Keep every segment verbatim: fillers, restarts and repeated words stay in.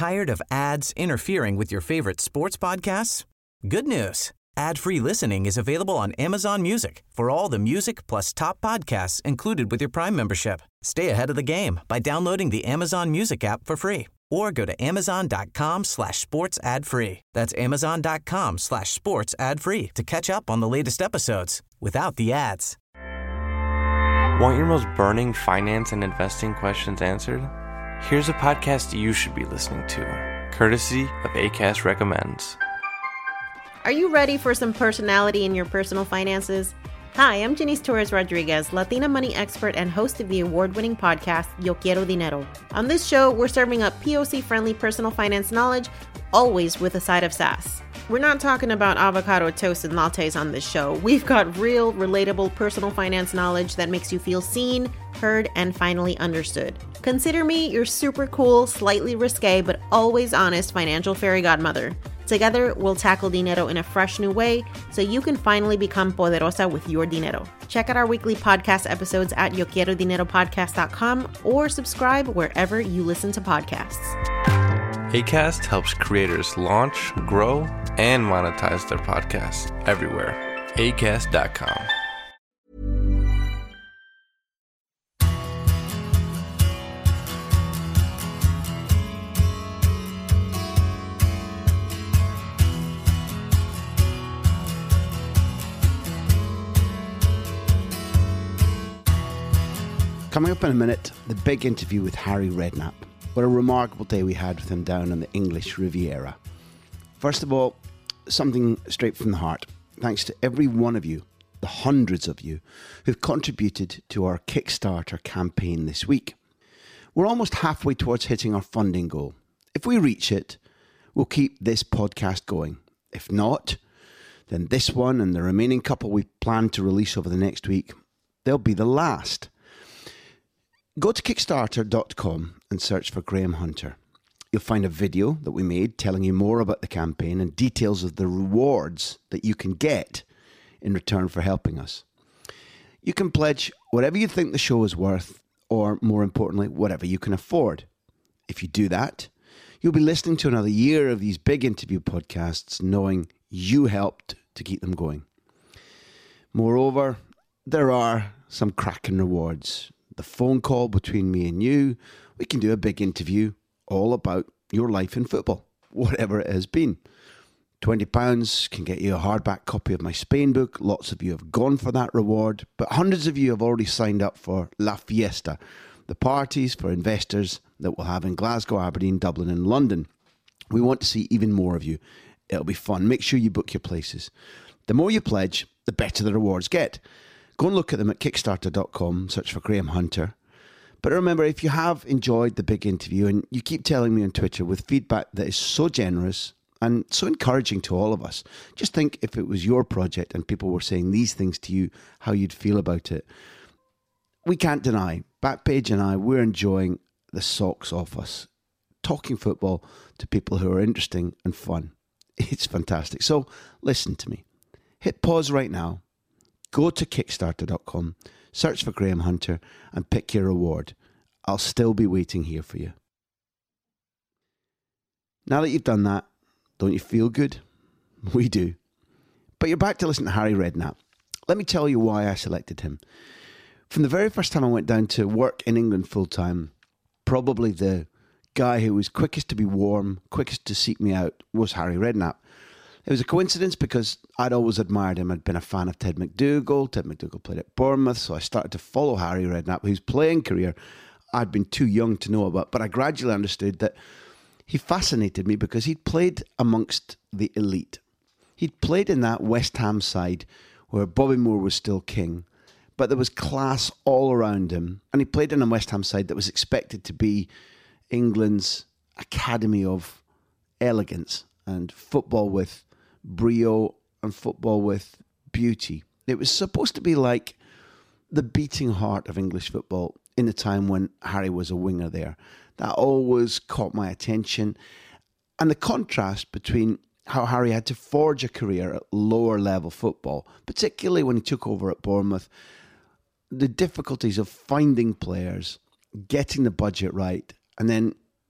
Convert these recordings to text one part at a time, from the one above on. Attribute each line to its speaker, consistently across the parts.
Speaker 1: Tired of ads interfering with your favorite sports podcasts? Good news. Ad-free listening is available on Amazon Music for all the music plus top podcasts included with your Prime membership. Stay ahead of the game by downloading the Amazon Music app for free or go to amazon.com slash sports ad free. That's amazon.com slash sports ad free to catch up on the latest episodes without the ads.
Speaker 2: Want your most burning finance and investing questions answered? Here's a podcast you should be listening to, courtesy of Acast Recommends.
Speaker 3: Are you ready for some personality in your personal finances? Hi, I'm Janice Torres Rodriguez, Latina money expert and host of the award-winning podcast, Yo Quiero Dinero. On this show, we're serving up P O C-friendly personal finance knowledge, always with a side of sass. We're not talking about avocado toast and lattes on this show. We've got real, relatable personal finance knowledge that makes you feel seen, heard, and finally understood. Consider me your super cool, slightly risque, but always honest financial fairy godmother. Together, we'll tackle dinero in a fresh new way so you can finally become poderosa with your dinero. Check out our weekly podcast episodes at yo quiero dinero podcast dot com or subscribe wherever you listen to podcasts.
Speaker 2: Acast helps creators launch, grow, and monetize their podcasts everywhere. acast dot com.
Speaker 4: Coming up in a minute, the big interview with Harry Redknapp. What a remarkable day we had with him down on the English Riviera. First of all, something straight from the heart. Thanks to every one of you, the hundreds of you, who've contributed to our Kickstarter campaign this week. We're almost halfway towards hitting our funding goal. If we reach it, we'll keep this podcast going. If not, then this one and the remaining couple we plan to release over the next week, they'll be the last. Go to kickstarter dot com and search for Graham Hunter. You'll find a video that we made telling you more about the campaign and details of the rewards that you can get in return for helping us. You can pledge whatever you think the show is worth, or more importantly, whatever you can afford. If you do that, you'll be listening to another year of these big interview podcasts, knowing you helped to keep them going. Moreover, there are some cracking rewards. The phone call between me and you, we can do a big interview all about your life in football, whatever it has been. twenty pounds can get you a hardback copy of my Spain book. Lots of you have gone for that reward, but hundreds of you have already signed up for La Fiesta, the parties for investors that we'll have in Glasgow, Aberdeen, Dublin and London. We want to see even more of you. It'll be fun. Make sure you book your places. The more you pledge, the better the rewards get. Go and look at them at kickstarter dot com, search for Graham Hunter. But remember, if you have enjoyed the big interview, and you keep telling me on Twitter with feedback that is so generous and so encouraging to all of us, just think if it was your project and people were saying these things to you, how you'd feel about it. We can't deny, Backpage and I, we're enjoying the socks off us, talking football to people who are interesting and fun. It's fantastic. So listen to me. Hit pause right now. Go to kickstarter dot com, search for Graham Hunter and pick your reward. I'll still be waiting here for you. Now that you've done that, don't you feel good? We do. But you're back to listen to Harry Redknapp. Let me tell you why I selected him. From the very first time I went down to work in England full-time, probably the guy who was quickest to be warm, quickest to seek me out was Harry Redknapp. It was a coincidence because I'd always admired him. I'd been a fan of Ted McDougall. Ted McDougall played at Bournemouth, so I started to follow Harry Redknapp, whose playing career I'd been too young to know about. But I gradually understood that he fascinated me because he'd played amongst the elite. He'd played in that West Ham side where Bobby Moore was still king, but there was class all around him. And he played in a West Ham side that was expected to be England's academy of elegance and football with brio and football with beauty. It was supposed to be like the beating heart of English football in the time when Harry was a winger there. That always caught my attention. And the contrast between how Harry had to forge a career at lower level football, particularly when he took over at Bournemouth, the difficulties of finding players, getting the budget right, and then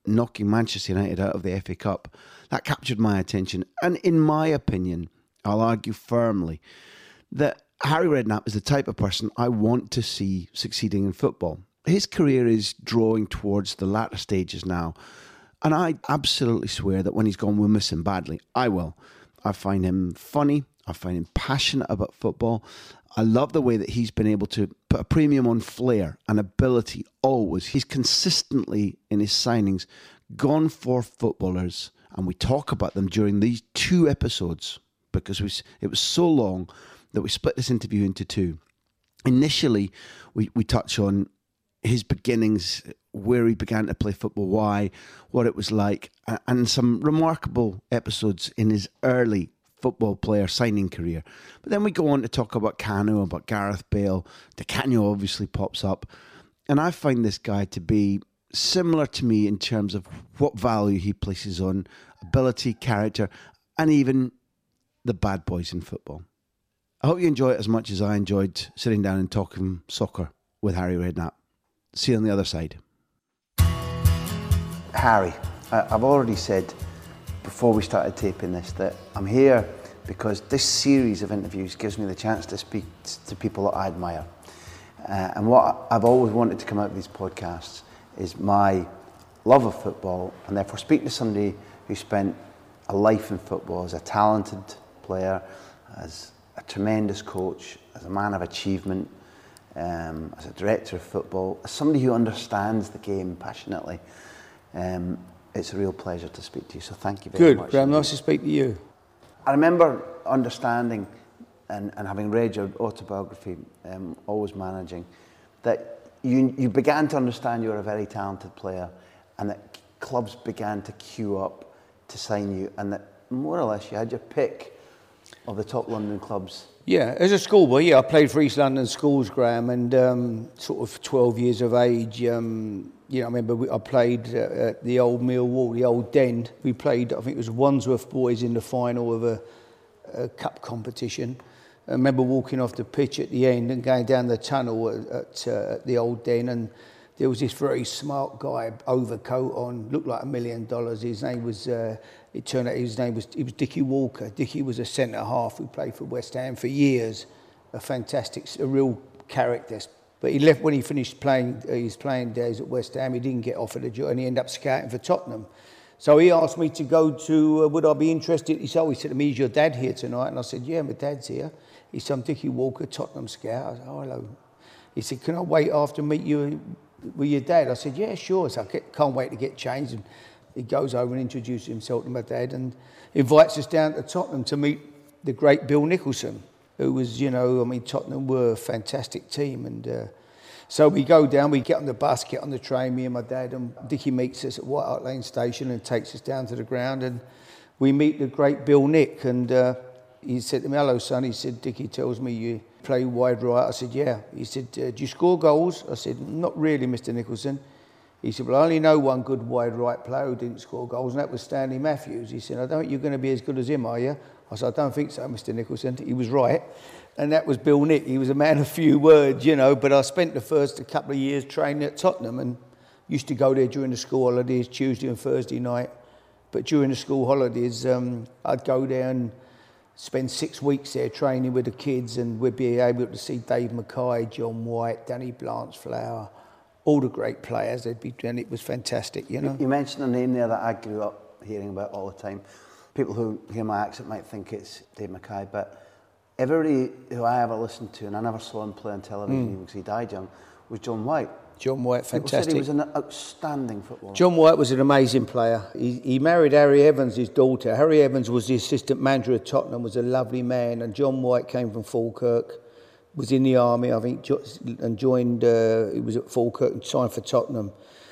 Speaker 4: knocking Manchester United out of the F A Cup, that captured my attention. And in my opinion, I'll argue firmly that Harry Redknapp is the type of person I want to see succeeding in football. His career is drawing towards the latter stages now. And I absolutely swear that when he's gone, we'll miss him badly. I will. I find him funny. I find him passionate about football. I love the way that he's been able to put a premium on flair and ability always. He's consistently, in his signings, gone for footballers, and we talk about them during these two episodes because we, it was so long that we split this interview into two. Initially, we, we touch on his beginnings, where he began to play football, why, what it was like, and some remarkable episodes in his early football player signing career. But then we go on to talk about Kanu, about Gareth Bale. Di Canio obviously pops up. And I find this guy to be similar to me in terms of what value he places on ability, character, and even the bad boys in football. I hope you enjoy it as much as I enjoyed sitting down and talking soccer with Harry Redknapp. See you on the other side. Harry, I've already said before we started taping this that I'm here because this series of interviews gives me the chance to speak to people that I admire. Uh, and what I've always wanted to come out of these podcasts is my love of football, and therefore speaking to somebody who spent a life in football as a talented player, as a tremendous coach, as a man of achievement, um, as a director of football, as somebody who understands the game passionately. Um, it's a real pleasure to speak to you, so thank you very
Speaker 5: Good.
Speaker 4: much.
Speaker 5: Good, Graham, nice to speak to you.
Speaker 4: I remember understanding and, and having read your autobiography, um, Always Managing, that you, you began to understand you were a very talented player and that clubs began to queue up to sign you, and that more or less you had your pick of the top London clubs.
Speaker 5: Yeah, as a schoolboy, yeah, I played for East London Schools, Graham, and um, sort of twelve years of age, um, you know, I remember we, I played uh, at the old Millwall, the old Den. We played, I think it was Wandsworth boys in the final of a, a cup competition. I remember walking off the pitch at the end and going down the tunnel at, at, uh, at the old Den, and there was this very smart guy, overcoat on, looked like a million dollars. His name was, uh, it turned out his name was, it was Dickie Walker. Dickie was a centre half who played for West Ham for years. A fantastic, a real character. But he left when he finished playing uh, his playing days at West Ham. He didn't get offered a job, and he ended up scouting for Tottenham. So he asked me to go to, uh, would I be interested? He said, oh, he said to me, is your dad here tonight? And I said, yeah, my dad's here. He said, I'm Dickie Walker, Tottenham scout. I said, oh, hello. He said, can I wait after meet you with your dad? I said, yeah, sure. So I get, can't wait to get changed. And he goes over and introduces himself to my dad and invites us down to Tottenham to meet the great Bill Nicholson, who was, you know, I mean, Tottenham were a fantastic team. And uh, so we go down, we get on the bus, get on the train, me and my dad, and Dickie meets us at White Hart Lane Station and takes us down to the ground, and we meet the great Bill Nick. And uh, he said to me, hello, son. He said, Dickie tells me you play wide right. I said, yeah. He said, uh, do you score goals? I said, not really, Mister Nicholson. He said, well, I only know one good wide right player who didn't score goals, and that was Stanley Matthews. He said, I don't think you're going to be as good as him, are you? I said, I don't think so, Mister Nicholson. He was right. And that was Bill Nick. He was a man of few words, you know, but I spent the first a couple of years training at Tottenham and used to go there during the school holidays, Tuesday and Thursday night. But during the school holidays, um, I'd go there and spend six weeks there training with the kids, and we'd be able to see Dave Mackay, John White, Danny Blanchflower, all the great players. They'd be doing it. Was fantastic, you know.
Speaker 4: You mentioned a name there that I grew up hearing about all the time. People who hear my accent might think it's Dave Mackay, but everybody who I ever listened to, and I never saw him play on television mm. because he died young, was John White.
Speaker 5: John White, fantastic.
Speaker 4: People said he was an outstanding footballer.
Speaker 5: John White was an amazing player. He, he married Harry Evans, his daughter. Harry Evans was the assistant manager of Tottenham, was a lovely man, and John White came from Falkirk, was in the army, I think, and joined, uh, he was at Falkirk and signed for Tottenham.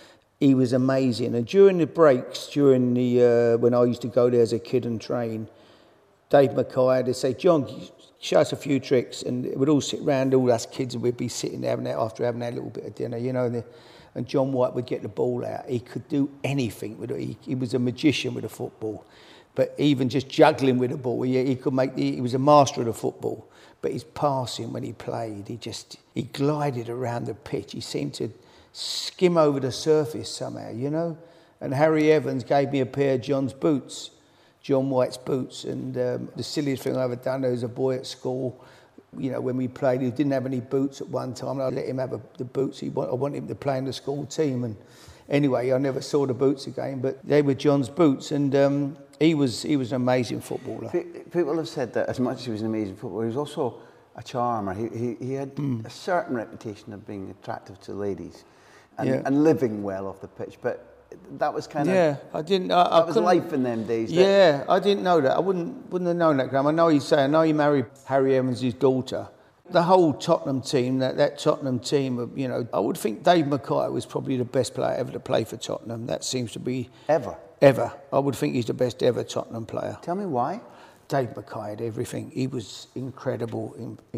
Speaker 5: He was amazing. And during the breaks, during the uh, when I used to go there as a kid and train, Dave Mackay, they'd say, John, show us a few tricks, and we'd all sit round, all us kids, and we'd be sitting there having that, after having that little bit of dinner, you know, and, the, and John White would get the ball out. He could do anything with it. He, he was a magician with the football, but even just juggling with the ball, he, he could make. The, he was a master of the football. But his passing when he played, he just he glided around the pitch. He seemed to skim over the surface somehow, you know. And Harry Evans gave me a pair of John's boots, John White's boots. And um, the silliest thing I ever done, there was a boy at school, you know, when we played, he didn't have any boots at one time. And I let him have a, the boots. He want, I wanted him to play in the school team. And anyway, I never saw the boots again, but they were John's boots. And um, he was he was an amazing footballer.
Speaker 4: People have said that as much as he was an amazing footballer, he was also a charmer. He he, he had mm. a certain reputation of being attractive to ladies and, yeah. and living well off the pitch. But that was kind of
Speaker 5: yeah. I didn't. I,
Speaker 4: that
Speaker 5: I
Speaker 4: was life in them days.
Speaker 5: Yeah, I didn't know that. I wouldn't wouldn't have known that, Graham. I know he's saying. I know he married Harry Evans' daughter. The whole Tottenham team, that, that Tottenham team, you know, I would think Dave Mackay was probably the best player ever to play for Tottenham. That seems to be
Speaker 4: ever.
Speaker 5: Ever. I would think he's the best ever Tottenham player.
Speaker 4: Tell me why.
Speaker 5: Dave Mackay had everything. He was incredible,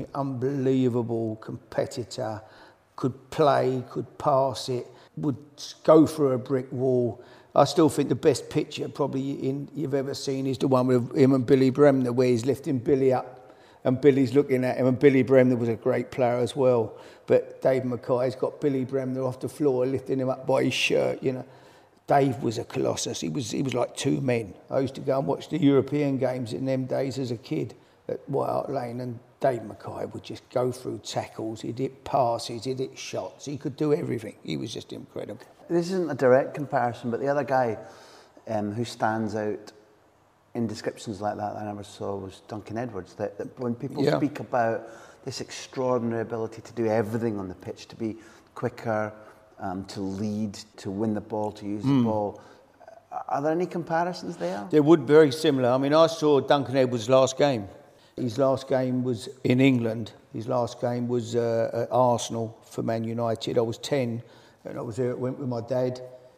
Speaker 5: unbelievable competitor, could play, could pass it, would go through a brick wall. I still think the best picture probably in, you've ever seen is the one with him and Billy Bremner, where he's lifting Billy up and Billy's looking at him, and Billy Bremner was a great player as well. But Dave Mackay's got Billy Bremner off the floor, lifting him up by his shirt, you know. Dave was a colossus. He was he was like two men. I used to go and watch the European games in them days as a kid at White Hart Lane, and Dave Mackay would just go through tackles. He'd hit passes, he'd hit shots. He could do everything. He was just incredible.
Speaker 4: This isn't a direct comparison, but the other guy um, who stands out in descriptions like that, that I never saw was Duncan Edwards. That, that when people yeah. speak about this extraordinary ability to do everything on the pitch, to be quicker, um, to lead, to win the ball, to use mm. the ball, are there any comparisons there?
Speaker 5: They would be very similar. I mean, I saw Duncan Edwards' last game. His last game was in England. His last game was uh, at Arsenal for Man United. I was ten, and I was there. Went with my dad,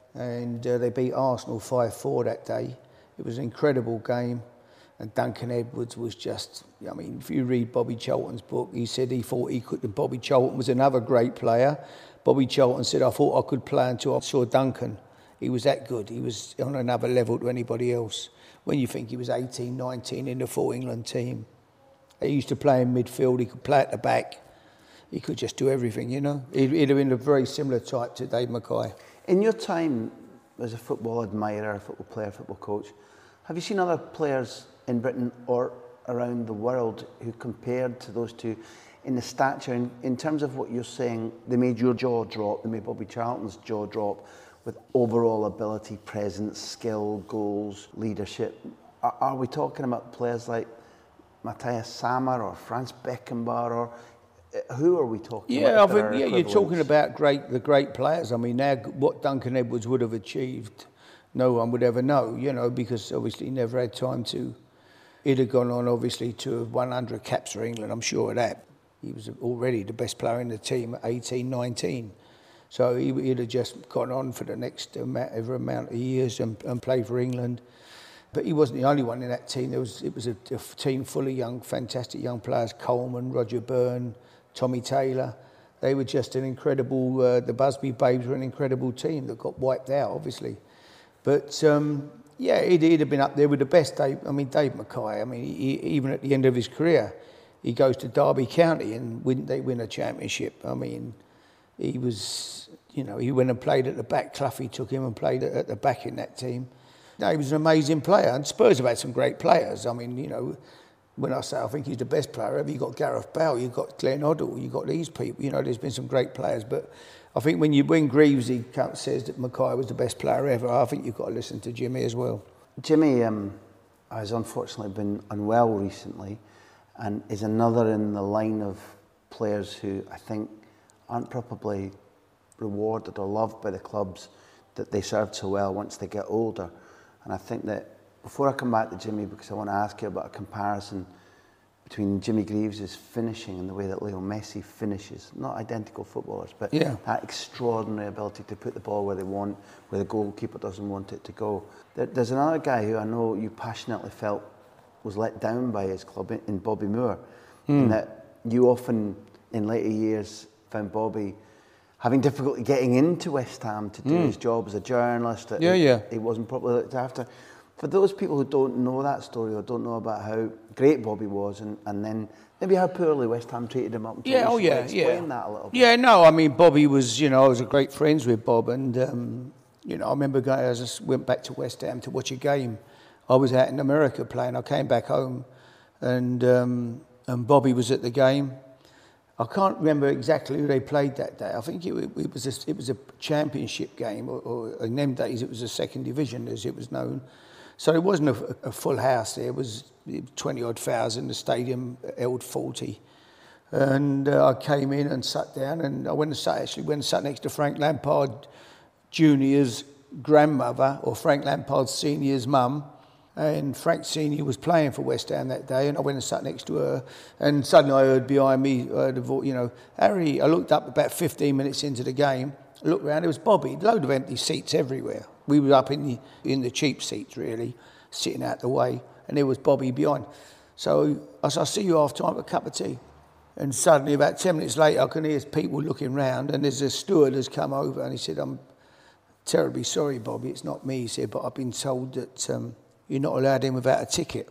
Speaker 5: and uh, they beat Arsenal five four that day. It was an incredible game, and Duncan Edwards was just, I mean, if you read Bobby Charlton's book, he said he thought he could, Bobby Charlton was another great player. Bobby Charlton said, I thought I could play until I saw Duncan. He was that good. He was on another level to anybody else. When you think he was eighteen, nineteen in the full England team. He used to play in midfield, he could play at the back. He could just do everything, you know. He'd, he'd have been a very similar type to Dave Mackay.
Speaker 4: In your time as a football admirer, a football player, football coach, have you seen other players in Britain or around the world who compared to those two in the stature, in, in terms of what you're saying, they made your jaw drop, they made Bobby Charlton's jaw drop with overall ability, presence, skill, goals, leadership? Are, are we talking about players like Matthias Sammer or Franz Beckenbauer, or who are we talking
Speaker 5: yeah,
Speaker 4: about?
Speaker 5: I think, yeah, you're talking about great the great players. I mean, now what Duncan Edwards would have achieved, no one would ever know, you know, because obviously he never had time to. He'd have gone on, obviously, to one hundred caps for England, I'm sure of that. He was already the best player in the team at eighteen, nineteen. So he, he'd have just gone on for the next amount, ever amount of years and, and played for England. But he wasn't the only one in that team. There was It was a, a team full of young, fantastic young players. Coleman, Roger Byrne, Tommy Taylor. They were just an incredible, uh, the Busby Babes were an incredible team that got wiped out, obviously. But, um, yeah, he'd, he'd have been up there with the best. Dave, I mean, Dave Mackay, I mean, he, even at the end of his career, he goes to Derby County and win, they win a championship. I mean, he was, you know, he went and played at the back. Cloughie took him and played at the back in that team. No, he was an amazing player, and Spurs have had some great players. I mean, you know, when I say I think he's the best player ever, you've got Gareth Bale, you've got Glenn Hoddle, you've got these people. You know, there's been some great players, but I think when you when Greavesy says that Mackay was the best player ever, I think you've got to listen to Jimmy as well.
Speaker 4: Jimmy um, has unfortunately been unwell recently, and is another in the line of players who I think aren't probably rewarded or loved by the clubs that they served so well once they get older. And I think that before I come back to Jimmy, because I want to ask you about a comparison between Jimmy Greaves' finishing and the way that Leo Messi finishes. Not identical footballers, but yeah. that extraordinary ability to put the ball where they want, where the goalkeeper doesn't want it to go. There, there's another guy who I know you passionately felt was let down by his club in Bobby Moore, mm. in that you often, in later years, found Bobby having difficulty getting into West Ham to do mm. his job as a journalist. That
Speaker 5: yeah,
Speaker 4: he,
Speaker 5: yeah.
Speaker 4: he wasn't properly looked after. For those people who don't know that story or don't know about how great Bobby was, and, and then maybe how poorly West Ham treated him up until
Speaker 5: yeah, oh yeah,
Speaker 4: explain
Speaker 5: yeah.
Speaker 4: that a little bit.
Speaker 5: Yeah, no, I mean, Bobby was, you know, I was great friends with Bob, and um, You know, I remember going, as I went back to West Ham to watch a game. I was out in America playing. I came back home, and um, and Bobby was at the game. I can't remember exactly who they played that day. I think it, it was a, it was a championship game, or, or in them days it was a second division, as it was known. So it wasn't a, a full house there. It was twenty odd thousand. The stadium held forty. And uh, I came in and sat down, and I went and sat, actually went and sat next to Frank Lampard Junior's grandmother, or Frank Lampard Senior's mum. And Frank Senior was playing for West Ham that day, and I went and sat next to her. And suddenly I heard behind me, I heard a voice, you know, Harry. I looked up about fifteen minutes into the game. I looked around, it was Bobby. A load of empty seats everywhere. We were up in the in the cheap seats, really, sitting out the way, and there was Bobby behind. So I said, I'll see you half time for a cup of tea. And suddenly, about ten minutes later, I can hear people looking round, and there's a steward has come over, and he said, I'm terribly sorry, Bobby, it's not me, he said, but I've been told that um, you're not allowed in without a ticket.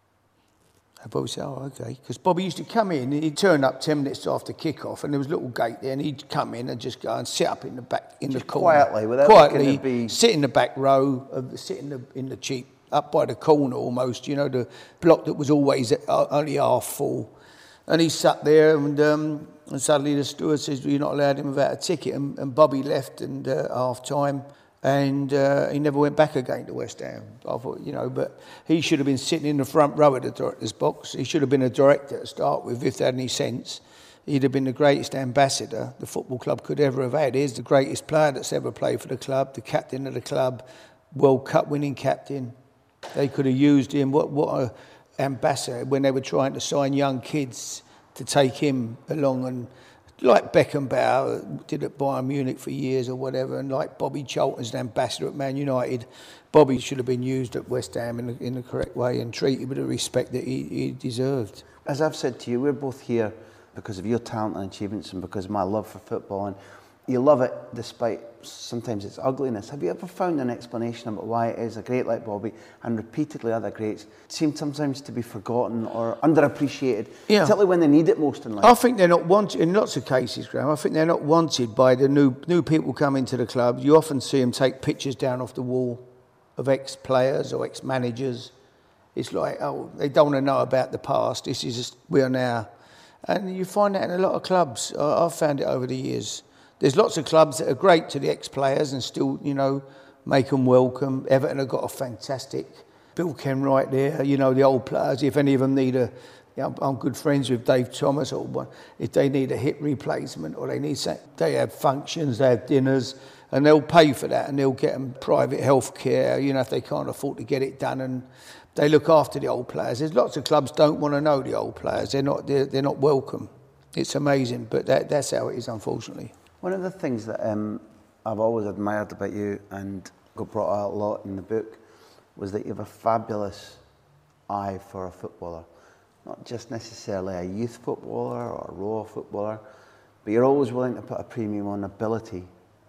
Speaker 5: And Bobby said, oh, okay. Because Bobby used to come in, and he'd turn up ten minutes after kick-off, and there was a little gate there, and he'd come in and just go and sit up in the back, in
Speaker 4: just
Speaker 5: the corner.
Speaker 4: Quietly, without
Speaker 5: Quietly,
Speaker 4: be...
Speaker 5: sit in the back row, uh, sit in the, in the cheap, up by the corner almost, you know, the block that was always only half full. And he sat there, and, um, and suddenly the steward says, well, you're not allowed in without a ticket. And, and Bobby left and uh, half time, and uh, he never went back again to West Ham. I thought, you know, but he should have been sitting in the front row of the director's box. He should have been a director to start with, if they had any sense. He'd have been the greatest ambassador the football club could ever have had. He's the greatest player that's ever played for the club, the captain of the club, World Cup winning captain. They could have used him. What, what a... ambassador when they were trying to sign young kids to take him along, and like Beckenbauer did at Bayern Munich for years or whatever, and like Bobby Charlton's an ambassador at Man United, Bobby should have been used at West Ham in the, in the correct way and treated with the respect that he, he deserved.
Speaker 4: As I've said to you, we're both here because of your talent and achievements and because of my love for football, and you love it despite sometimes its ugliness. Have you ever found an explanation about why it is a great like Bobby and repeatedly other greats seem sometimes to be forgotten or underappreciated, yeah. particularly when they need it most in life?
Speaker 5: I think they're not wanted, in lots of cases, Graham, I think they're not wanted by the new new people coming to the club. You often see them take pictures down off the wall of ex-players or ex-managers. It's like, oh, they don't want to know about the past. This is just, we are now. And you find that in a lot of clubs. I've found it over the years. There's lots of clubs that are great to the ex-players and still, you know, make them welcome. Everton have got a fantastic Bill Kenwright there, you know, the old players. If any of them need a, you know, I'm good friends with Dave Thomas, or one, if they need a hip replacement or they need something, they have functions, they have dinners, and they'll pay for that, and they'll get them private health care, you know, if they can't afford to get it done, and they look after the old players. There's lots of clubs don't want to know the old players. They're not, they're, they're not welcome. It's amazing, but that, that's how it is, unfortunately.
Speaker 4: One of the things that um, I've always admired about you and got brought out a lot in the book was that you have a fabulous eye for a footballer. Not just necessarily a youth footballer or a raw footballer, but you're always willing to put a premium on ability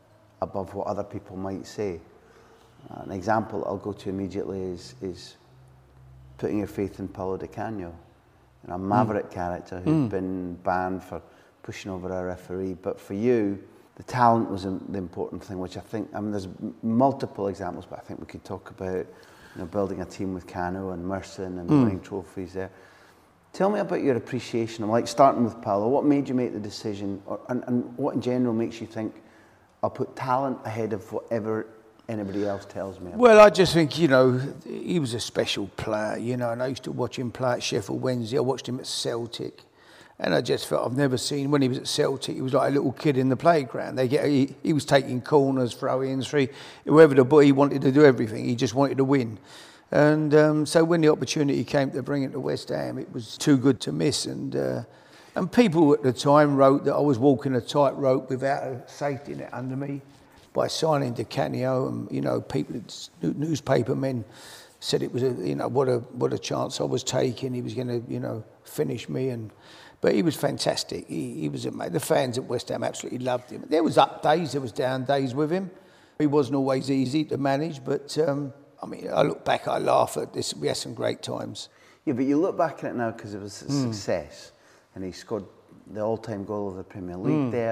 Speaker 4: above what other people might say. Uh, an example I'll go to immediately is, is putting your faith in Paulo Di Canio, you know, a maverick mm. character who'd mm. been banned for pushing over a referee, but for you, the talent was the important thing, which I think, I mean, there's multiple examples, but I think we could talk about, you know, building a team with Cano and Merson and mm. winning trophies there. Tell me about your appreciation, like starting with Paulo, what made you make the decision, or, and, and what in general makes you think, I'll put talent ahead of whatever anybody else tells me about?
Speaker 5: Well, I just think, you know, he was a special player, you know, and I used to watch him play at Sheffield Wednesday, I watched him at Celtic. And I just felt I've never seen, when he was at Celtic, he was like a little kid in the playground. They get he, he was taking corners, throw-ins, free, whoever the boy, he wanted to do everything. He just wanted to win. And um, so when the opportunity came to bring him to West Ham, it was too good to miss. And uh, and people at the time wrote that I was walking a tightrope without a safety net under me by signing Di Canio, and you know, people, newspaper men said it was a, you know, what a what a chance I was taking. He was going to, you know, finish me. And but he was fantastic. He, he was amazing. The fans at West Ham absolutely loved him. There was up days, there was down days with him. He wasn't always easy to manage, but um, I mean, I look back, I laugh at this. We had some great times.
Speaker 4: Yeah, but you look back at it now because it was a mm. success, and he scored the all-time goal of the Premier League mm. there.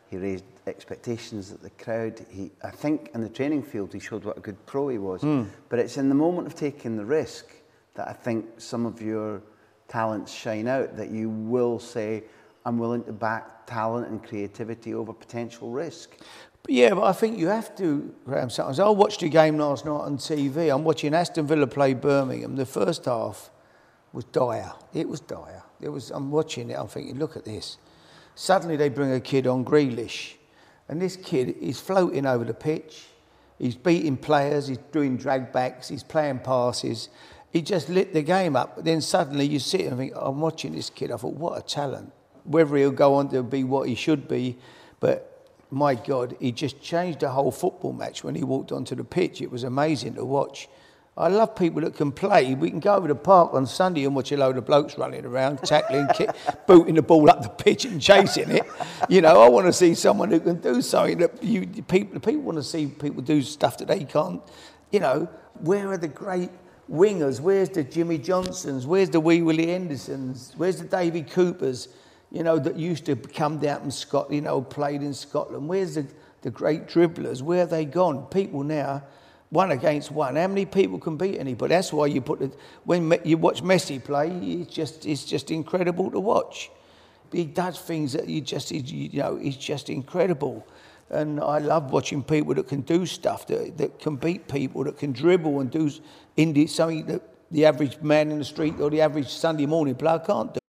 Speaker 4: He raised expectations at the crowd. He, I think in the training field he showed what a good pro he was. Mm. But it's in the moment of taking the risk that I think some of your talents shine out, that you will say, I'm willing to back talent and creativity over potential risk.
Speaker 5: Yeah, but I think you have to, Graham. Sometimes I watched a game last night on T V. I'm watching Aston Villa play Birmingham. The first half was dire. It was dire. It was. I'm watching it. I'm thinking, look at this. Suddenly they bring a kid on, Grealish, and this kid is floating over the pitch. He's beating players. He's doing drag backs. He's playing passes. He just lit the game up. But then suddenly you sit and think, I'm watching this kid. I thought, what a talent. Whether he'll go on to be what he should be, but my God, he just changed the whole football match when he walked onto the pitch. It was amazing to watch. I love people that can play. We can go over the park on Sunday and watch a load of blokes running around, tackling, kick, booting the ball up the pitch and chasing it. You know, I want to see someone who can do something that you people people want to see people do stuff that they can't. You know, where are the great wingers? Where's the Jimmy Johnsons? Where's the Wee Willie Hendersons? Where's the Davy Coopers? You know, that used to come down from Scotland, you know, played in Scotland. Where's the, the great dribblers? Where are they gone? People now, one against one. How many people can beat anybody? That's why you put it, when you watch Messi play, it's just it's just incredible to watch. He does things that you just, you know, it's just incredible. And I love watching people that can do stuff, that, that can beat people, that can dribble and do something that the average man in the street or the average Sunday morning player can't do.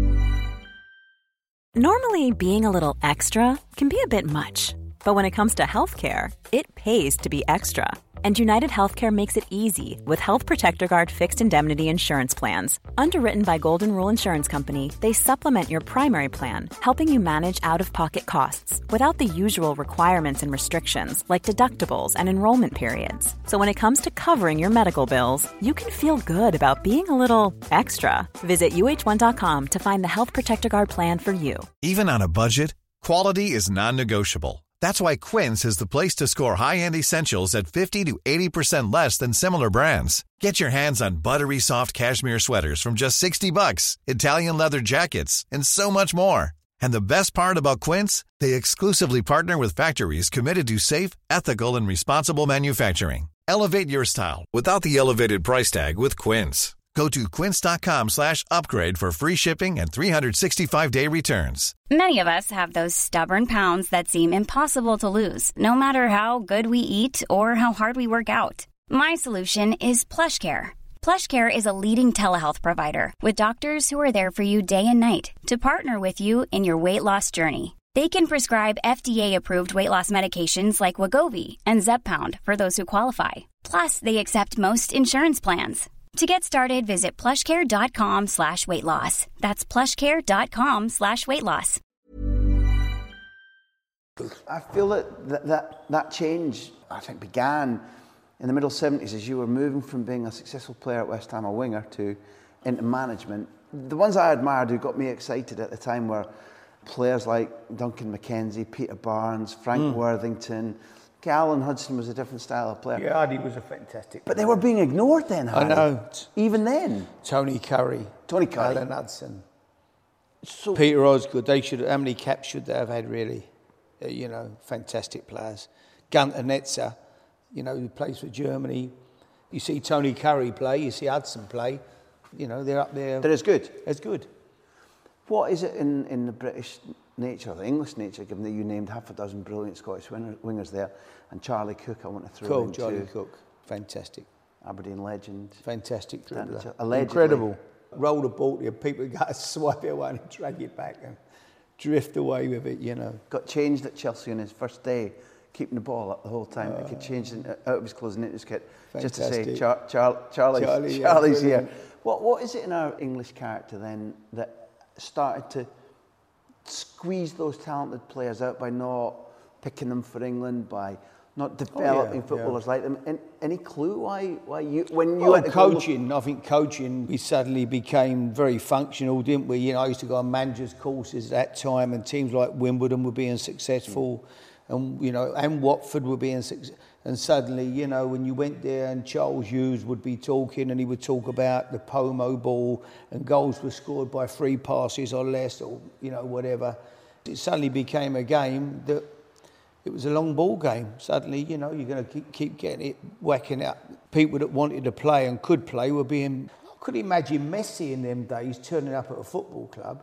Speaker 6: Normally, being a little extra can be a bit much, but when it comes to healthcare, it pays to be extra. And United Healthcare makes it easy with Health Protector Guard fixed indemnity insurance plans. Underwritten by Golden Rule Insurance Company, they supplement your primary plan, helping you manage out-of-pocket costs without the usual requirements and restrictions like deductibles and enrollment periods. So when it comes to covering your medical bills, you can feel good about being a little extra. Visit U H one dot com to find the Health Protector Guard plan for you.
Speaker 7: Even on a budget, quality is non-negotiable. That's why Quince is the place to score high-end essentials at fifty to eighty percent less than similar brands. Get your hands on buttery soft cashmere sweaters from just sixty bucks, Italian leather jackets, and so much more. And the best part about Quince, they exclusively partner with factories committed to safe, ethical, and responsible manufacturing. Elevate your style without the elevated price tag with Quince. Go to quince.com slash upgrade for free shipping and three sixty-five day returns.
Speaker 8: Many of us have those stubborn pounds that seem impossible to lose, no matter how good we eat or how hard we work out. My solution is PlushCare. PlushCare is a leading telehealth provider with doctors who are there for you day and night to partner with you in your weight loss journey. They can prescribe F D A-approved weight loss medications like Wegovy and Zepbound for those who qualify. Plus, they accept most insurance plans. To get started, visit plushcare.com slash weight loss. That's plushcare.com slash weight loss.
Speaker 4: I feel that, that that that change, I think, began in the middle seventies as you were moving from being a successful player at West Ham, a winger, to into management. The ones I admired who got me excited at the time were players like Duncan McKenzie, Peter Barnes, Frank mm. Worthington. Alan Hudson was a different style of player.
Speaker 5: Yeah, he was a fantastic
Speaker 4: But
Speaker 5: player.
Speaker 4: they were being ignored then, Harry.
Speaker 5: I know.
Speaker 4: Even then.
Speaker 5: Tony Curry.
Speaker 4: Tony Curry.
Speaker 5: Alan Hudson.
Speaker 4: So,
Speaker 5: Peter Osgood. They should. How many caps should they have had, really? Uh, you know, fantastic players. Gunter Netzer, you know, who plays for Germany. You see Tony Curry play, you see Hudson play. You know, they're up there.
Speaker 4: They're as good.
Speaker 5: As good.
Speaker 4: What is it in, in the British nature, the English nature, given that you named half a dozen brilliant Scottish winner, wingers there, and Charlie Cook, I want to throw
Speaker 5: cool,
Speaker 4: into
Speaker 5: Charlie Cook, fantastic.
Speaker 4: Aberdeen legend.
Speaker 5: Fantastic dribbler.
Speaker 4: Allegedly.
Speaker 5: Incredible. Roll the ball to people who got to swipe it away and drag it back and drift away with it, you know.
Speaker 4: Got changed at Chelsea on his first day, keeping the ball up the whole time. Uh, he could change it out of his clothes and into his kit, just to say, Char- Char- Charlie's,
Speaker 5: Charlie,
Speaker 4: Charlie's
Speaker 5: yeah,
Speaker 4: here. What What is it in our English character then that started to squeeze those talented players out by not picking them for England, by not developing
Speaker 5: oh, yeah,
Speaker 4: footballers
Speaker 5: yeah.
Speaker 4: like them? And any clue why why you when you
Speaker 5: well,
Speaker 4: went to
Speaker 5: coaching? I think coaching. We suddenly became very functional, didn't we? You know, I used to go on managers' courses at that time, and teams like Wimbledon were being successful, mm. and you know, and Watford were being successful. And suddenly, you know, when you went there and Charles Hughes would be talking and he would talk about the Pomo ball and goals were scored by three passes or less or, you know, whatever. It suddenly became a game that it was a long ball game. Suddenly, you know, you're going to keep, keep getting it, whacking out. People that wanted to play and could play were being... I could imagine Messi in them days turning up at a football club,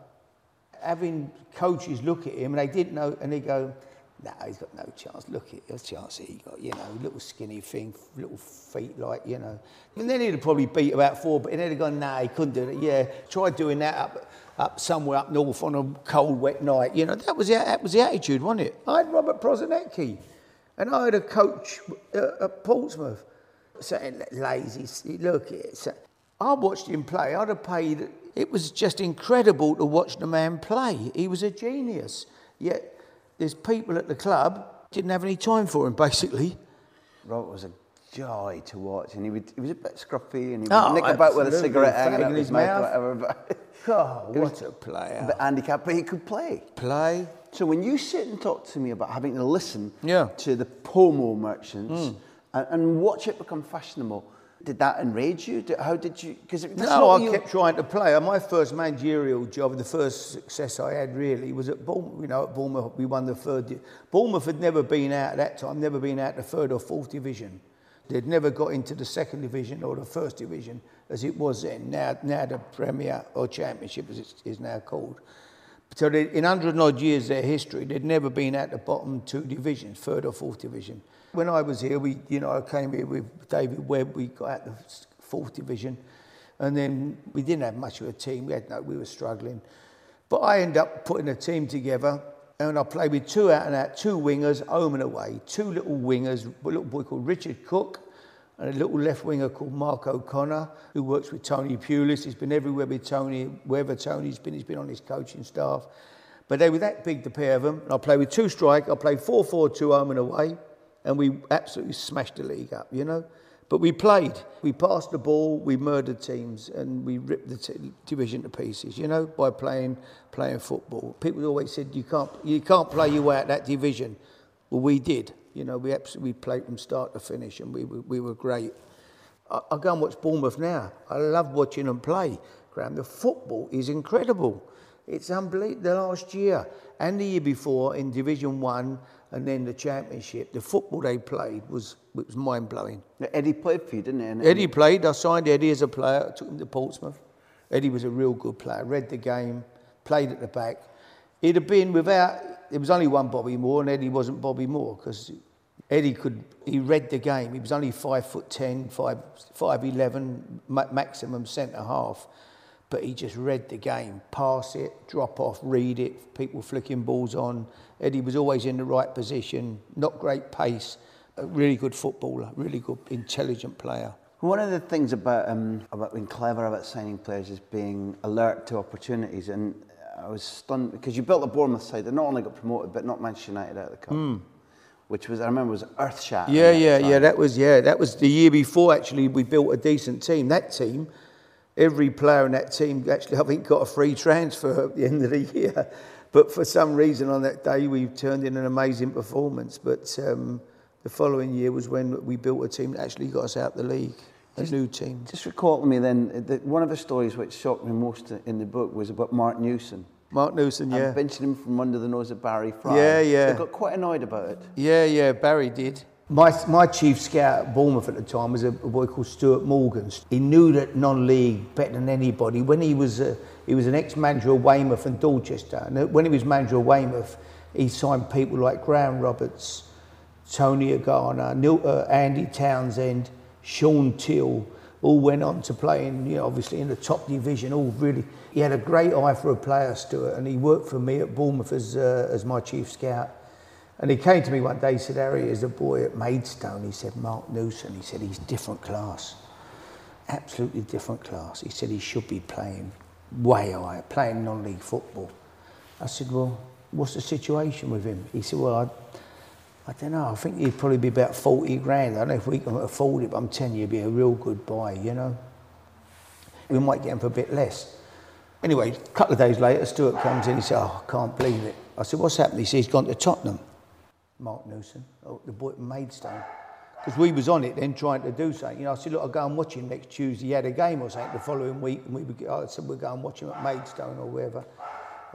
Speaker 5: having coaches look at him and they didn't know, and they go, no, nah, he's got no chance. Look at the chance he got, you know, little skinny thing, little feet like, you know. And then he'd have probably beat about four, but then he'd have gone, nah, he couldn't do it. Yeah, try doing that up up somewhere up north on a cold, wet night. You know, that was the, that was the attitude, wasn't it? I had Robert Prosinecki, and I had a coach uh, at Portsmouth saying, lazy, look at it. So I watched him play. I'd have paid, it was just incredible to watch the man play. He was a genius. Yet there's people at the club didn't have any time for him, basically.
Speaker 4: Robert was a joy to watch, and he would he was a bit scruffy, and he would
Speaker 5: oh,
Speaker 4: nick about with a cigarette hanging out his mouth, or whatever.
Speaker 5: God, what a player!
Speaker 4: A bit handicapped, but he could play.
Speaker 5: Play.
Speaker 4: So when you sit and talk to me about having to listen
Speaker 5: yeah.
Speaker 4: to the Pomo merchants
Speaker 5: mm.
Speaker 4: and, and watch it become fashionable, did that enrage you? How did you? Because
Speaker 5: no, I you... kept trying to play. My first managerial job, the first success I had really, was at Bournemouth. You know, at Bournemouth we won the third. Bournemouth had never been out at that time, never been out the third or fourth division. They'd never got into the second division or the first division as it was then. Now, now the Premier or Championship, as it is now called. So they, in hundred and odd years of their history, they'd never been at the bottom two divisions, third or fourth division. When I was here, we, you know, I came here with David Webb. We got out the fourth division, and then we didn't have much of a team. We had no, we were struggling, but I ended up putting a team together, and I played with two out and out, two wingers, home and away, two little wingers, a little boy called Richard Cook, and a little left winger called Mark O'Connor, who works with Tony Pulis. He's been everywhere with Tony, wherever Tony's been, he's been on his coaching staff. But they were that big, the pair of them. And I played with two strike. I played four four two home and away, and we absolutely smashed the league up, you know. But we played. We passed the ball, we murdered teams, and we ripped the t- division to pieces, you know, by playing playing football. People always said, you can't you can't play your way out that division. Well, we did. You know, we absolutely played from start to finish, and we were, we were great. I, I go and watch Bournemouth now. I love watching them play, Graham. The football is incredible. It's unbelievable. The last year and the year before in Division One and then the Championship, the football they played was was mind-blowing.
Speaker 4: Eddie played for you, didn't he? And
Speaker 5: Eddie played. I signed Eddie as a player. I took him to Portsmouth. Eddie was a real good player. Read the game, played at the back. He'd have been without... There was only one Bobby Moore, and Eddie wasn't Bobby Moore, because Eddie could... He read the game. He was only five foot ten, five, five eleven, maximum centre-half. But he just read the game. Pass it, drop off, read it, people flicking balls on. Eddie was always in the right position, not great pace, a really good footballer, really good, intelligent player.
Speaker 4: One of the things about um, about being clever about signing players is being alert to opportunities. And I was stunned because you built the Bournemouth side that not only got promoted but not Manchester United out of the cup, mm. which was I remember was earth shattering.
Speaker 5: Yeah, yeah, yeah. That was yeah, that was the year before. Actually, we built a decent team. That team, every player in that team actually I think got a free transfer at the end of the year. But for some reason on that day we turned in an amazing performance. But um, the following year was when we built a team that actually got us out the league. A just, new team.
Speaker 4: Just recall to me then, that one of the stories which shocked me most in the book was about Mark Newson.
Speaker 5: Mark Newson, yeah.
Speaker 4: And benching him from under the nose of Barry Fry.
Speaker 5: Yeah, yeah.
Speaker 4: They got quite annoyed about it.
Speaker 5: Yeah, yeah, Barry did. My my chief scout at Bournemouth at the time was a, a boy called Stuart Morgan. He knew that non-league better than anybody. When he was a, he was an ex-manager of Weymouth and Dorchester, and when he was manager of Weymouth, he signed people like Graham Roberts, Tony Agana, Neil, uh, Andy Townsend, Sean Till, all went on to play in, you know, obviously in the top division. All really, he had a great eye for a player, Stuart, and he worked for me at Bournemouth as uh, as my chief scout. And he came to me one day, he said, Harry, there's a boy at Maidstone. He said, Mark Newson. He said, he's different class, absolutely different class. He said he should be playing way higher, playing non-league football. I said, well, what's the situation with him? He said, well, I, I don't know, I think he'd probably be about forty grand. I don't know if we can afford it, but I'm telling you, it'd be a real good buy, you know. We might get him for a bit less. Anyway, a couple of days later, Stuart comes in, he said, oh, I can't believe it. I said, what's happened? He said, he's gone to Tottenham. Mark Newson, oh, the boy from Maidstone. Because we was on it then trying to do something. You know, I said, look, I'll go and watch him next Tuesday. He had a game or something the following week, and we would, I said, we'll go and watch him at Maidstone or wherever.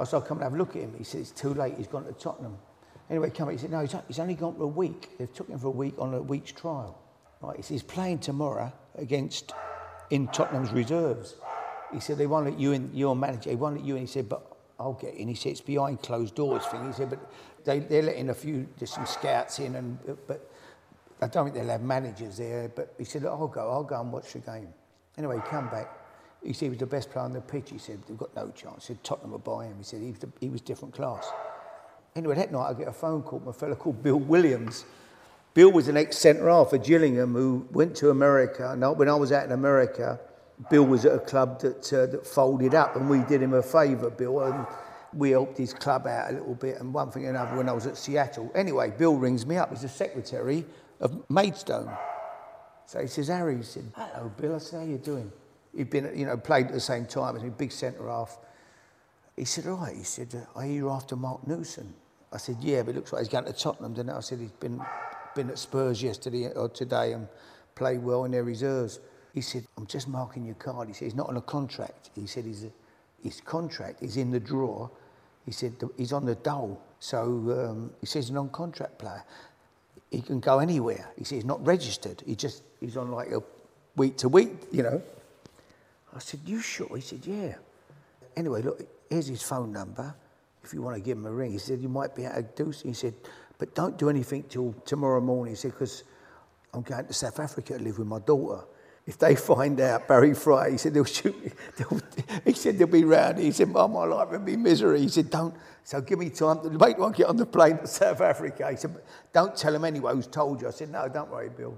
Speaker 5: I said, I'll come and have a look at him. He said, it's too late, he's gone to Tottenham. Anyway, come back, he said, no, he's, he's only gone for a week. They've took him for a week on a week's trial. Right, he said, he's playing tomorrow against, in Tottenham's reserves. He said, they won't let you in, your manager, they won't let you in. He said, but I'll get in. He said, it's behind closed doors thing. He said, but they, they're letting a few, there's some scouts in, and but I don't think they'll have managers there. But he said, I'll go, I'll go and watch the game. Anyway, he come back. He said he was the best player on the pitch. He said, they've got no chance. He said, Tottenham will buy him. He said, he was, the, he was different class. Anyway, that night I get a phone call from a fella called Bill Williams. Bill was an ex-centre-half for Gillingham who went to America. And when I was out in America, Bill was at a club that uh, that folded up, and we did him a favour, Bill, and we helped his club out a little bit, and one thing and another when I was at Seattle. Anyway, Bill rings me up. He's the secretary of Maidstone. So he says, Harry, he said, hello, Bill. I said, how you doing? He'd been, you know, played at the same time as me, big centre-half. He said, all right. He said, I hear you're after Mark Newson. I said, yeah, but it looks like he's going to Tottenham, didn't it? I said, he's been been at Spurs yesterday or today and played well in their reserves. He said, I'm just marking your card. He said, he's not on a contract. He said, his, his contract is in the drawer. He said, he's on the dole. So um, he says, he's a non-contract player. He can go anywhere. He said, he's not registered. He just, he's on like a week to week, you know. I said, you sure? He said, yeah. Anyway, look, here's his phone number. If you want to give him a ring. He said, you might be able to do something. He said, but don't do anything till tomorrow morning. He said, because I'm going to South Africa to live with my daughter. If they find out Barry Fry, he said, they'll shoot me. They'll, he said, they'll be round. He said, oh, my life will be misery. He said, don't. So give me time. The mate won't get on the plane to South Africa. He said, don't tell him anyway who's told you. I said, no, don't worry, Bill.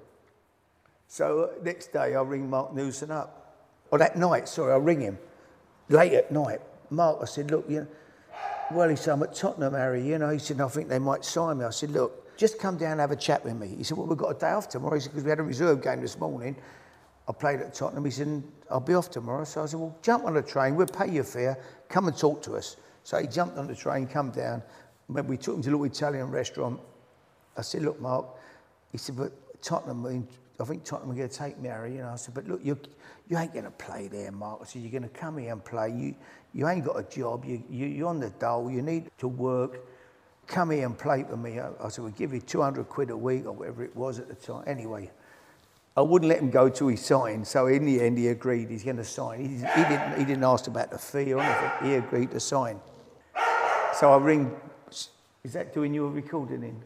Speaker 5: So uh, next day, I ring Mark Newson up. Or that night, sorry, I ring him. Late at night. Mark, I said, look, you know, well, he said, I'm at Tottenham, Harry. You know, he said, I think they might sign me. I said, look, just come down and have a chat with me. He said, well, we've got a day off tomorrow. He said, because we had a reserve game this morning. I played at Tottenham. He said, I'll be off tomorrow. So I said, well, jump on the train. We'll pay your fare. Come and talk to us. So he jumped on the train, come down. When we took him to a little Italian restaurant, I said, look, Mark. He said, but Tottenham, I, mean, I think Tottenham are going to take me, Harry. You know, I said, but look, you you ain't going to play there, Mark. I said, you're going to come here and play. You you ain't got a job. You, you, you're on the dole. You need to work. Come here and play for me. I, I said, we'll give you two hundred quid a week or whatever it was at the time. Anyway, I wouldn't let him go till he signed. So in the end, he agreed he's going to sign. He, he, didn't, he didn't ask about the fee or anything. He agreed to sign. So I ring, is that doing your recording in?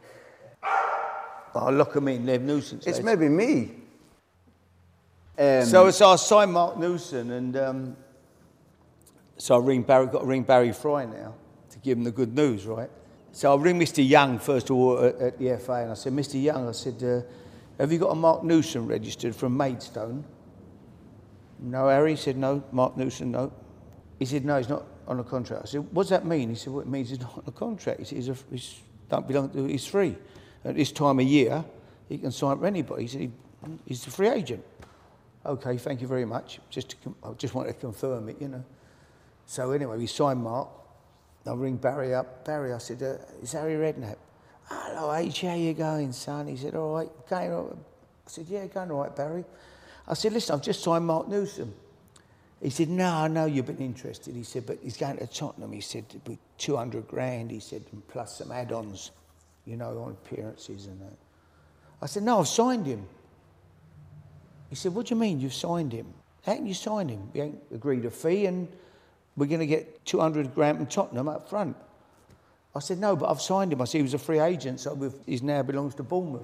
Speaker 5: I'll lock him in, Lev Newson.
Speaker 4: It's maybe me. Um,
Speaker 5: so, so I signed Mark Newson, and um, so I ring Barry, got to ring Barry Fry now to give him the good news, right? So I ring Mister Young first of all at, at the F A, and I said, Mister Young, I said, uh, have you got a Mark Newson registered from Maidstone? No, Harry. He said, no. Mark Newson, no. He said, no, he's not on a contract. I said, what does that mean? He said, well, it means he's not on a contract. He said, he's, a, he's don't belong to, he's free. At this time of year, he can sign for anybody. He said, he, he's a free agent. Okay, thank you very much. Just to, I just wanted to confirm it, you know. So anyway, we signed Mark. I ring Barry up. Barry, I said, uh, is Harry Redknapp? Hello, H, how you going, son? He said, all right, going all right. I said, yeah, going all right, Barry. I said, listen, I've just signed Mark Newson. He said, no, I know you've been interested. He said, but he's going to Tottenham. He said, with two hundred grand, he said, and plus some add-ons, you know, on appearances and that. I said, no, I've signed him. He said, what do you mean you've signed him? How can you sign him? We ain't agreed a fee and we're going to get two hundred grand from Tottenham up front. I said, no, but I've signed him. I said, he was a free agent, so he now belongs to Bournemouth.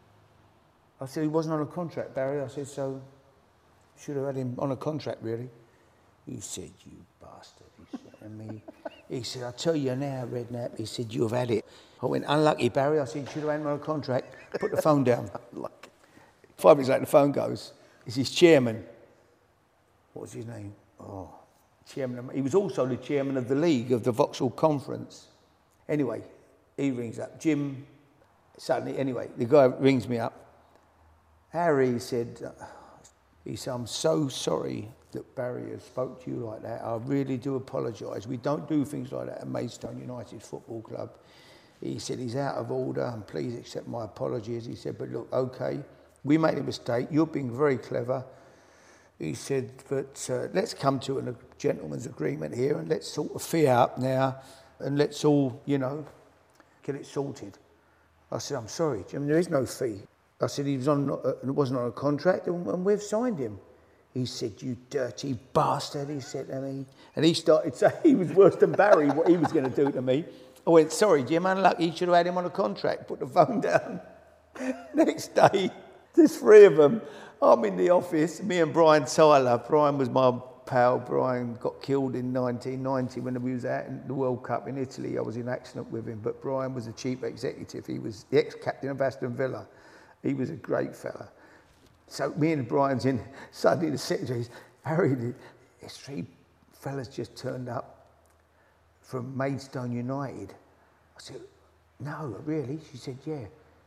Speaker 5: I said, he wasn't on a contract, Barry. I said, so should have had him on a contract, really. He said, you bastard. He said, and me, he said, I tell you now, Redknapp, he said, you've had it. I went, unlucky, Barry. I said, you should have had him on a contract. Put the phone down. Five minutes later, the phone goes. It's his chairman. What was his name? Oh, chairman. Of, he was also the chairman of the league, of the Vauxhall Conference. Anyway, he rings up. Jim, suddenly, anyway, the guy rings me up. Harry said, he said, I'm so sorry that Barry has spoke to you like that. I really do apologise. We don't do things like that at Maidstone United Football Club. He said, he's out of order and please accept my apologies. He said, but look, okay, we made a mistake. You're being very clever. he said, but uh, let's come to a gentleman's agreement here and let's sort of fee out now and let's all, you know, get it sorted. I said, I'm sorry, Jim, there is no fee. I said, he was on, uh, wasn't on a contract and, and we've signed him. He said, you dirty bastard, he said to me. And he started saying he was worse than Barry, what he was going to do to me. I went, sorry, Jim, unlucky, you should have had him on a contract. Put the phone down. Next day, there's three of them. I'm in the office, me and Brian Tyler. Brian was my pal. Brian got killed in nineteen ninety when we was out in the World Cup in Italy. I was in accident with him, but Brian was the chief executive. He was the ex-captain of Aston Villa. He was a great fella. So me and Brian's in, suddenly the secretary's, Harry, there's three fellas just turned up from Maidstone United. I said, no, really? She said, yeah.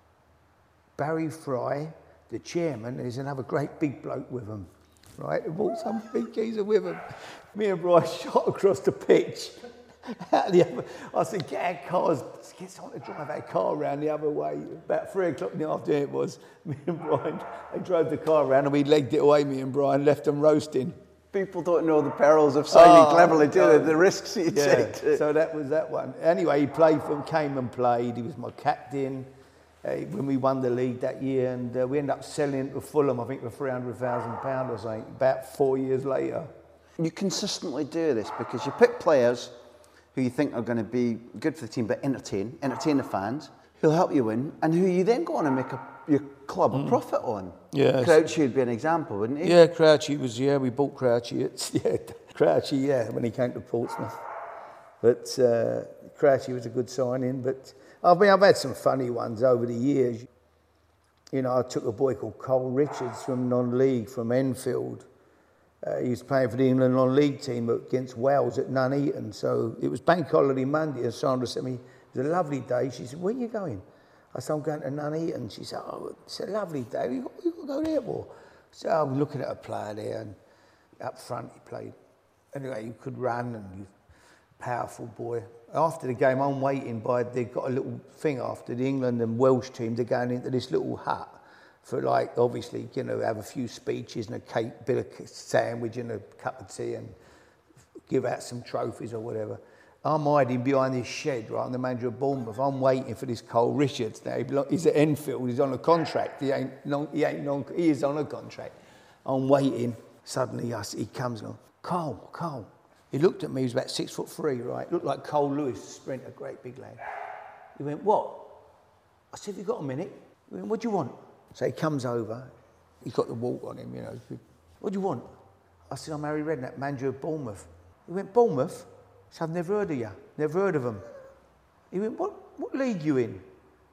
Speaker 5: Barry Fry, the chairman, there's another great big bloke with him, right? They brought some big geezer with him. Me and Brian shot across the pitch. Out the other, I said, get our cars, get someone to drive our car around the other way. About three o'clock in the afternoon it was. Me and Brian, they drove the car around and we legged it away, me and Brian, left them roasting.
Speaker 4: People don't know the perils of signing
Speaker 5: oh,
Speaker 4: cleverly, do
Speaker 5: no.
Speaker 4: they? The risks you
Speaker 5: yeah.
Speaker 4: take.
Speaker 5: So that was that one. Anyway, he played for, came and played. He was my captain uh, when we won the league that year, and uh, we ended up selling him to Fulham, I think, for three hundred thousand pounds or something, about four years later.
Speaker 4: You consistently do this because you pick players who you think are going to be good for the team, but entertain, entertain the fans, who'll help you win, and who you then go on and make a, your club mm. a profit on.
Speaker 5: Yeah.
Speaker 4: Crouchy would be an example, wouldn't he?
Speaker 5: Yeah, Crouchy was, yeah, we bought Crouchy. It's, yeah, Crouchy, yeah, when he came to Portsmouth. But uh, Crouchy was a good signing, but I mean, I've had some funny ones over the years. You know, I took a boy called Cole Richards from non-league, from Enfield. Uh, he was playing for the England non-league team against Wales at Nuneaton. So it was Bank Holiday Monday, and Sandra said to me, it was a lovely day. She said, where are you going? I said, I'm going to Nuneaton. She said, oh, it's a lovely day. What you got, you got to go there for? So I was looking at a player there, and up front he played. Anyway, you could run, and you powerful boy. After the game, I'm waiting by, they've got a little thing after the England and Welsh team, they're going into this little hut for, like, obviously, you know, have a few speeches and a cake, bit of sandwich and a cup of tea and give out some trophies or whatever. I'm hiding behind this shed, right? I'm the manager of Bournemouth. I'm waiting for this Cole Richards. Now, he's at Enfield. He's on a contract. He ain't non, he ain't non, he is on a contract. I'm waiting. Suddenly, I see, he comes on. Cole, Cole. He looked at me. He was about six foot three, right? Looked like Cole Lewis, sprinter, great big lad. He went, what? I said, have you got a minute? He went, what do you want? So he comes over. He's got the walk on him, you know. What do you want? I said, I'm Harry Redknapp, manager of Bournemouth. He went, Bournemouth? I said, I've never heard of you. Never heard of them. He went, what, what league you in?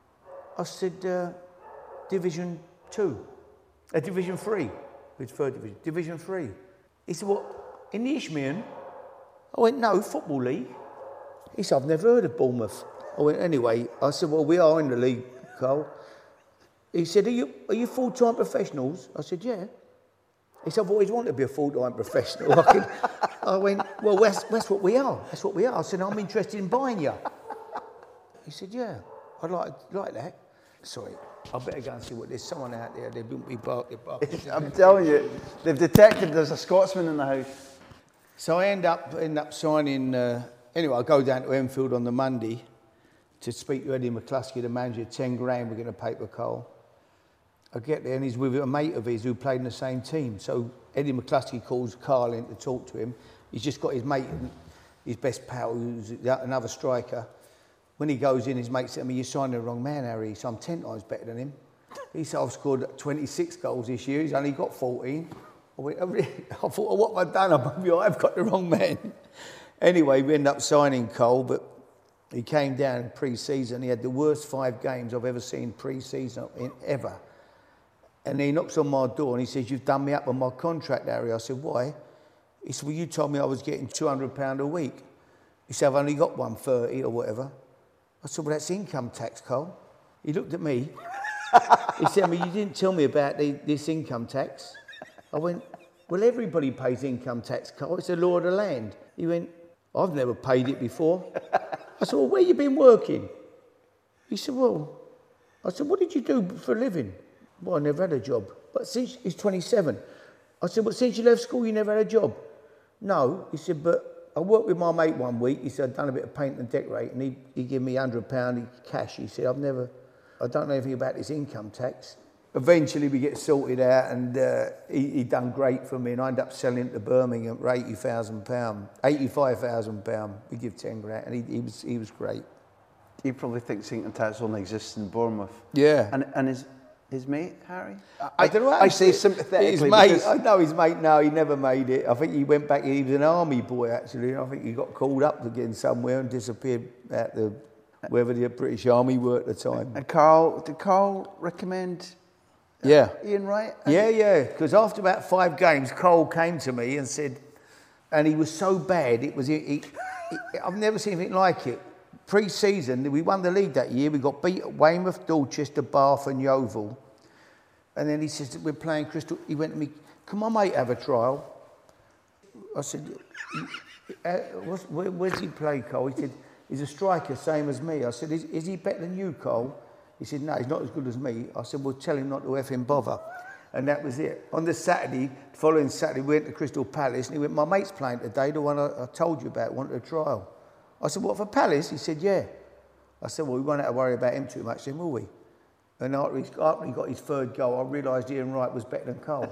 Speaker 5: I said, uh, Division Two. Uh, Division Three. It's third division. Division Three. He said, what, in the Isthmian? I went, no, Football League. He said, I've never heard of Bournemouth. I went, anyway. I said, well, we are in the league, Cole. He said, are you, are you full-time professionals? I said, yeah. He said, I've always wanted to be a full-time professional. I, could, I went, well, that's, that's what we are. That's what we are. I said, I'm interested in buying you. He said, yeah, I'd like, like that. Sorry, I better go and see what there's someone out there. They wouldn't be barking.
Speaker 4: I'm telling you, they've detected there's a Scotsman in the house.
Speaker 5: So I end up end up signing. Uh, anyway, I go down to Enfield on the Monday to speak to Eddie McCluskey, the manager. Ten grand we're going to pay for Cole. I get there and he's with a mate of his who played in the same team. So Eddie McCluskey calls Carl in to talk to him. He's just got his mate, his best pal, who's another striker. When he goes in, his mate said to me, "You signed the wrong man, Harry." So I'm ten times better than him. He said, "I've scored twenty-six goals this year. He's only got fourteen." I, went, I, really, I thought, what have I done? I've got the wrong man. Anyway, we ended up signing Cole, but he came down in pre-season. He had the worst five games I've ever seen pre-season, in, ever. And he knocks on my door and he says, "You've done me up on my contract, Harry." I said, "Why?" He said, "Well, you told me I was getting two hundred pounds a week." He said, "I've only got one thirty or whatever." I said, "Well, that's income tax, Cole." He looked at me. He said to me, "You didn't tell me about the, this income tax." I went, "Well, everybody pays income tax, Cole. It's the law of the land." He went, "I've never paid it before." I said, "Well, where you been working?" He said, "Well," I said, "What did you do for a living?" "Well, I never had a job." But since he's twenty-seven. I said, well, since you left school, you never had a job? No. He said, but I worked with my mate one week. He said, I'd done a bit of paint and decorate, and he, he gave me one hundred pounds cash. He said, I've never, I don't know anything about this income tax. Eventually, we get sorted out, and uh, he, he done great for me, and I ended up selling it to Birmingham for eighty thousand pounds, eighty-five thousand pounds. We give ten grand, and he, he was he was great.
Speaker 4: You probably think income tax only exists in Bournemouth.
Speaker 5: Yeah.
Speaker 4: And and his his mate Harry.
Speaker 5: I, I don't know.
Speaker 4: I say sympathetically.
Speaker 5: His mate. I know his mate. No, he never made it. I think he went back. He was an army boy actually. I think he got called up to get somewhere and disappeared at the wherever the British Army were at the time.
Speaker 4: And Carl, did Carl recommend?
Speaker 5: Yeah.
Speaker 4: Ian Wright?
Speaker 5: Yeah, yeah. Because after about five games, Cole came to me and said, and he was so bad, it was, he, he, he, I've never seen anything like it. Pre-season, we won the league that year. We got beat at Weymouth, Dorchester, Bath and Yeovil. And then he says, we're playing Crystal. He went to me, come on, mate, have a trial. I said, uh, what's, where, where's he play, Cole? He said, he's a striker, same as me. I said, is, is he better than you, Cole? He said, no, he's not as good as me. I said, well, tell him not to effing bother. And that was it. On the Saturday, the following Saturday, we went to Crystal Palace, and he went, my mate's playing today, the one I, I told you about, wanted a trial. I said, what, for Palace? He said, yeah. I said, well, we won't have to worry about him too much then, will we? And after he, after he got his third goal, I realised Ian Wright was better than Cole.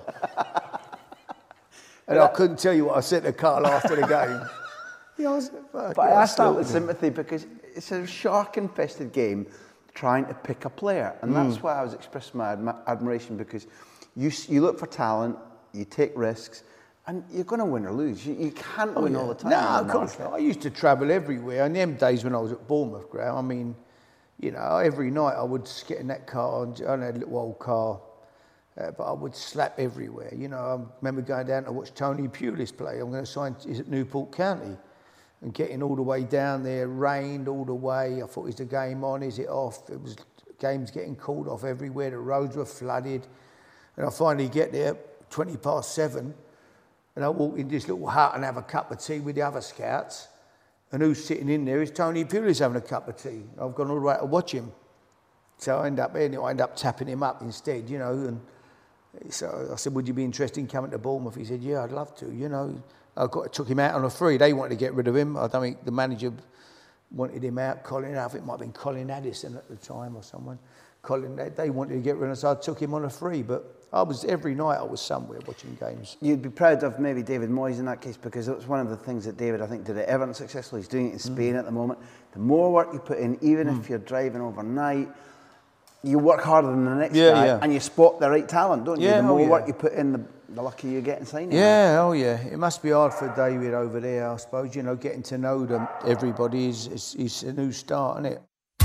Speaker 5: And I couldn't tell you what I said to Carl after the game. Yeah, I was,
Speaker 4: but I asked that with sympathy because it's a shark-infested game trying to pick a player. And mm. that's why I was expressing my admi- admiration because you you look for talent, you take risks, and you're going to win or lose. You, you can't oh, win yeah. all the time.
Speaker 5: No, of course not. I used to travel everywhere. In them days when I was at Bournemouth ground, I mean, you know, every night I would get in that car, and I had a little old car, uh, but I would slap everywhere. You know, I remember going down to watch Tony Pulis play. I'm going to sign, he's at Newport County. And getting all the way down there, rained all the way. I thought, is the game on? Is it off? It was games getting called off everywhere. The roads were flooded. And I finally get there, twenty past seven, and I walk in this little hut and have a cup of tea with the other scouts. And who's sitting in there is Tony Pulis having a cup of tea. I've gone all the way to watch him. So I end up, I end up tapping him up instead, you know. And so I said, would you be interested in coming to Bournemouth? He said, yeah, I'd love to, you know. I got, took him out on a free. They wanted to get rid of him. I don't think the manager wanted him out. Colin, I think it might have been Colin Addison at the time or someone. Colin, they, they wanted to get rid of him, so I took him on a free. But I was every night I was somewhere watching games.
Speaker 4: You'd be proud of maybe David Moyes in that case because it was one of the things that David, I think, did at Everton successfully. He's doing it in Spain mm. at the moment. The more work you put in, even mm. if you're driving overnight, you work harder than the next
Speaker 5: yeah,
Speaker 4: guy,
Speaker 5: yeah.
Speaker 4: and you spot the right talent, don't you?
Speaker 5: Yeah,
Speaker 4: the more
Speaker 5: oh, yeah.
Speaker 4: work you put in, the, the luckier you get in signing.
Speaker 5: Yeah, that. oh yeah. It must be hard for David over there, I suppose. You know, getting to know them, everybody is, is, is a new start, isn't it?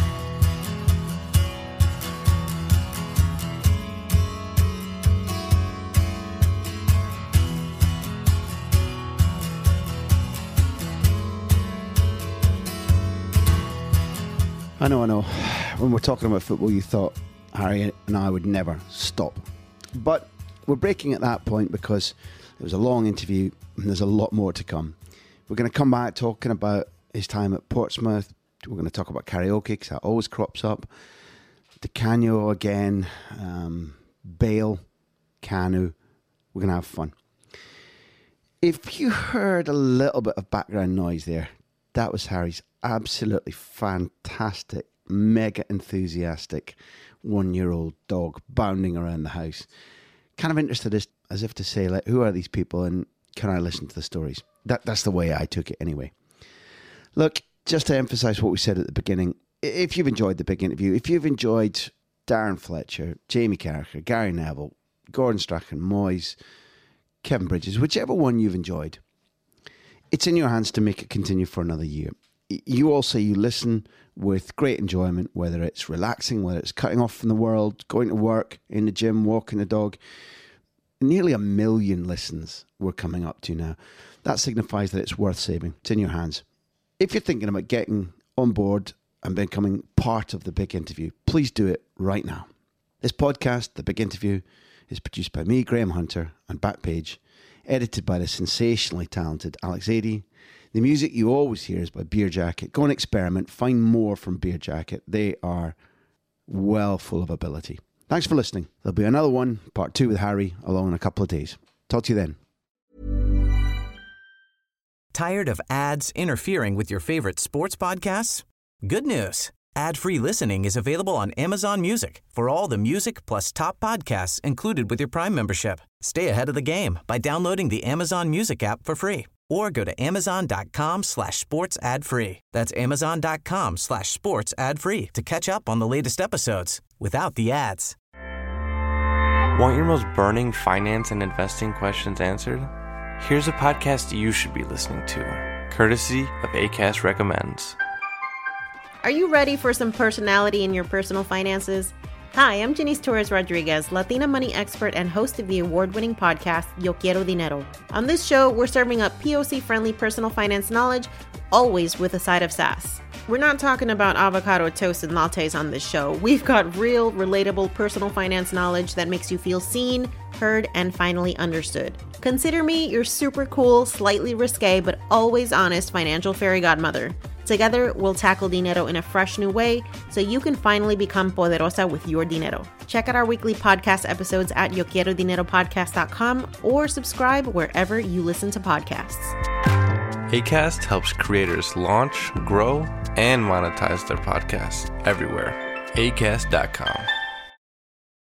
Speaker 4: I know, I know. When we're talking about football, you thought Harry and I would never stop. But we're breaking at that point because it was a long interview and there's a lot more to come. We're going to come back talking about his time at Portsmouth. We're going to talk about karaoke because that always crops up. Di Canio again, um, Bale, Kanu. We're going to have fun. If you heard a little bit of background noise there, that was Harry's absolutely fantastic, mega enthusiastic one-year-old dog bounding around the house. Kind of interested as, as if to say, like, who are these people and can I listen to the stories? That That's the way I took it anyway. Look, just to emphasise what we said at the beginning, if you've enjoyed the big interview, if you've enjoyed Darren Fletcher, Jamie Carragher, Gary Neville, Gordon Strachan, Moyes, Kevin Bridges, whichever one you've enjoyed, it's in your hands to make it continue for another year. You all say you listen with great enjoyment, whether it's relaxing, whether it's cutting off from the world, going to work, in the gym, walking the dog. Nearly a million listens we're coming up to now. That signifies that it's worth saving. It's in your hands. If you're thinking about getting on board and becoming part of the big interview, please do it right now. This podcast, The Big Interview, is produced by me, Graham Hunter, and Backpage, edited by the sensationally talented Alex Adey. The music you always hear is by Beer Jacket. Go and experiment. Find more from Beer Jacket. They are well full of ability. Thanks for listening. There'll be another one, part two with Harry, along in a couple of days. Talk to you then.
Speaker 1: Tired of ads interfering with your favorite sports podcasts? Good news. Ad-free listening is available on Amazon Music for all the music plus top podcasts included with your Prime membership. Stay ahead of the game by downloading the Amazon Music app for free or go to amazon.com slash sports ad free. That's amazon.com slash sports ad free to catch up on the latest episodes without the ads.
Speaker 2: Want your most burning finance and investing questions answered? Here's a podcast you should be listening to, courtesy of Acast Recommends.
Speaker 3: Are you ready for some personality in your personal finances? Hi, I'm Janice Torres Rodriguez, Latina money expert and host of the award-winning podcast, Yo Quiero Dinero. On this show, we're serving up P O C-friendly personal finance knowledge, always with a side of sass. We're not talking about avocado toast and lattes on this show. We've got real, relatable personal finance knowledge that makes you feel seen, heard, and finally understood. Consider me your super cool, slightly risque, but always honest financial fairy godmother. Together, we'll tackle dinero in a fresh new way so you can finally become poderosa with your dinero. Check out our weekly podcast episodes at yo quiero dinero podcast dot com or subscribe wherever you listen to podcasts.
Speaker 2: Acast helps creators launch, grow, and monetize their podcasts everywhere. acast dot com.